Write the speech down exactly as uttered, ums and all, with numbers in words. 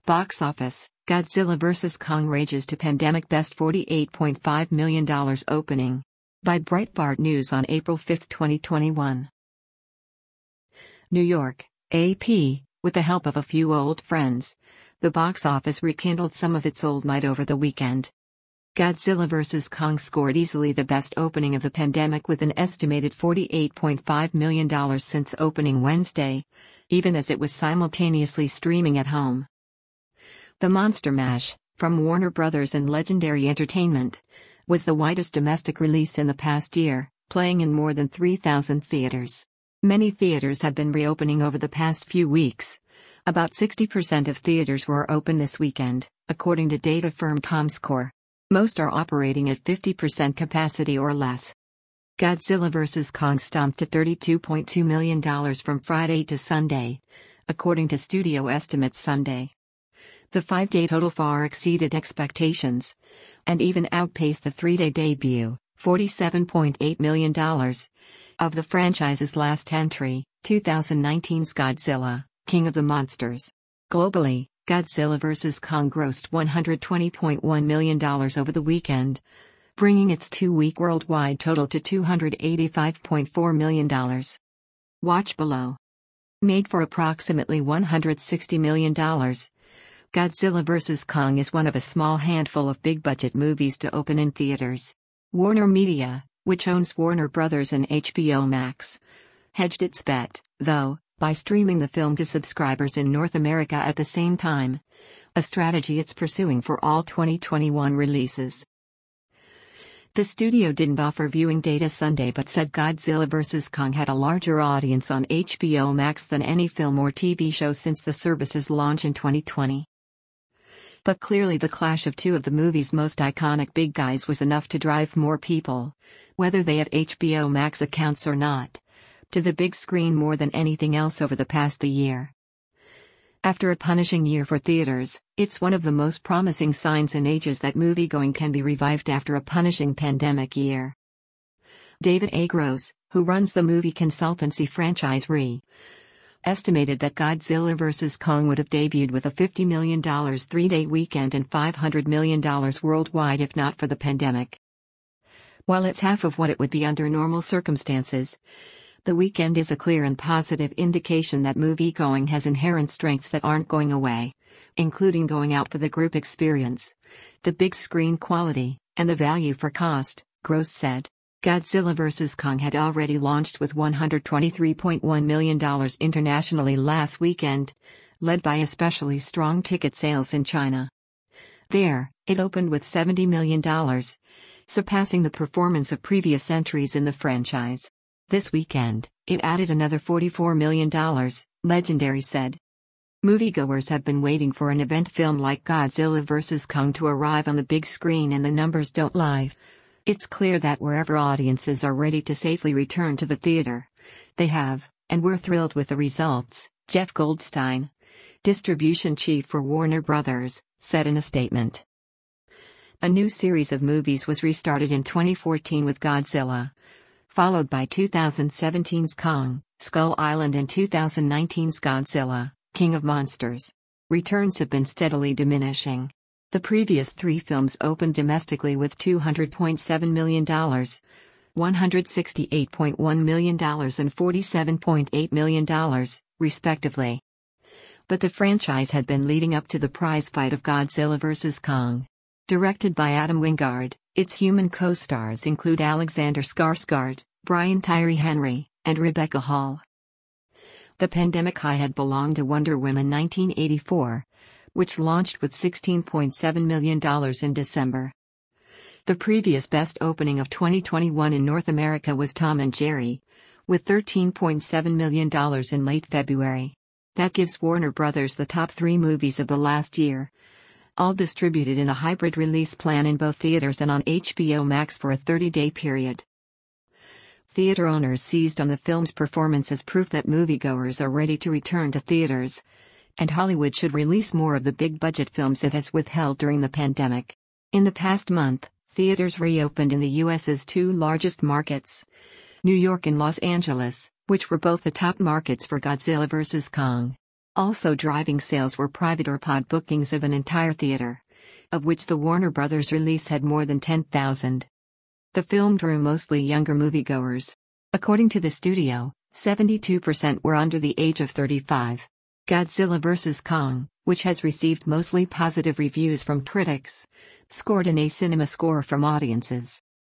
Box office, Godzilla versus. Kong rages to pandemic best forty-eight point five million dollars opening. By Breitbart News on April fifth, twenty twenty-one. New York, A P, with the help of a few old friends, the box office rekindled some of its old might over the weekend. Godzilla versus. Kong scored easily the best opening of the pandemic with an estimated forty-eight point five million dollars since opening Wednesday, even as it was simultaneously streaming at home. The Monster Mash, from Warner Brothers and Legendary Entertainment, was the widest domestic release in the past year, playing in more than three thousand theaters. Many theaters have been reopening over the past few weeks. About sixty percent of theaters were open this weekend, according to data firm Comscore. Most are operating at fifty percent capacity or less. Godzilla versus. Kong stomped to thirty-two point two million dollars from Friday to Sunday, according to studio estimates Sunday. The five-day total far exceeded expectations, and even outpaced the three-day debut, forty-seven point eight million dollars, of the franchise's last entry, two thousand nineteen's Godzilla, King of the Monsters. Globally, Godzilla versus. Kong grossed one hundred twenty point one million dollars over the weekend, bringing its two-week worldwide total to two hundred eighty-five point four million dollars. Watch below. Made for approximately one hundred sixty million dollars. Godzilla versus. Kong is one of a small handful of big-budget movies to open in theaters. Warner Media, which owns Warner Brothers and H B O Max, hedged its bet, though, by streaming the film to subscribers in North America at the same time, a strategy it's pursuing for all twenty twenty-one releases. The studio didn't offer viewing data Sunday but said Godzilla versus. Kong had a larger audience on H B O Max than any film or T V show since the service's launch in twenty twenty. But clearly the clash of two of the movie's most iconic big guys was enough to drive more people, whether they have H B O Max accounts or not, to the big screen more than anything else over the past year. After a punishing year for theaters, it's one of the most promising signs in ages that moviegoing can be revived after a punishing pandemic year. David A. Gross, who runs the movie consultancy Franchise Re, estimated that Godzilla versus. Kong would have debuted with a fifty million dollars three-day weekend and five hundred million dollars worldwide if not for the pandemic. While it's half of what it would be under normal circumstances, the weekend is a clear and positive indication that moviegoing has inherent strengths that aren't going away, including going out for the group experience, the big screen quality, and the value for cost, Gross said. Godzilla versus. Kong had already launched with one hundred twenty-three point one million dollars internationally last weekend, led by especially strong ticket sales in China. There, it opened with seventy million dollars, surpassing the performance of previous entries in the franchise. This weekend, it added another forty-four million dollars, Legendary said. Moviegoers have been waiting for an event film like Godzilla versus. Kong to arrive on the big screen, and the numbers don't lie. It's clear that wherever audiences are ready to safely return to the theater, they have, and we're thrilled with the results, Jeff Goldstein, distribution chief for Warner Brothers, said in a statement. A new series of movies was restarted in twenty fourteen with Godzilla, followed by two thousand seventeen's Kong, Skull Island and two thousand nineteen's Godzilla, King of Monsters. Returns have been steadily diminishing. The previous three films opened domestically with two hundred point seven million dollars, one hundred sixty-eight point one million dollars and forty-seven point eight million dollars, respectively. But the franchise had been leading up to the prize fight of Godzilla versus. Kong. Directed by Adam Wingard, its human co-stars include Alexander Skarsgård, Brian Tyree Henry, and Rebecca Hall. The pandemic high had belonged to Wonder Woman nineteen eighty-four, which launched with sixteen point seven million dollars in December. The previous best opening of twenty twenty-one in North America was Tom and Jerry, with thirteen point seven million dollars in late February. That gives Warner Brothers the top three movies of the last year, all distributed in a hybrid release plan in both theaters and on H B O Max for a thirty-day period. Theater owners seized on the film's performance as proof that moviegoers are ready to return to theaters, and Hollywood should release more of the big-budget films it has withheld during the pandemic. In the past month, theaters reopened in the U S's two largest markets, New York and Los Angeles, which were both the top markets for Godzilla versus. Kong. Also driving sales were private or pod bookings of an entire theater, of which the Warner Brothers release had more than ten thousand. The film drew mostly younger moviegoers. According to the studio, seventy-two percent were under the age of thirty-five. Godzilla versus. Kong, which has received mostly positive reviews from critics, scored an A cinema score from audiences.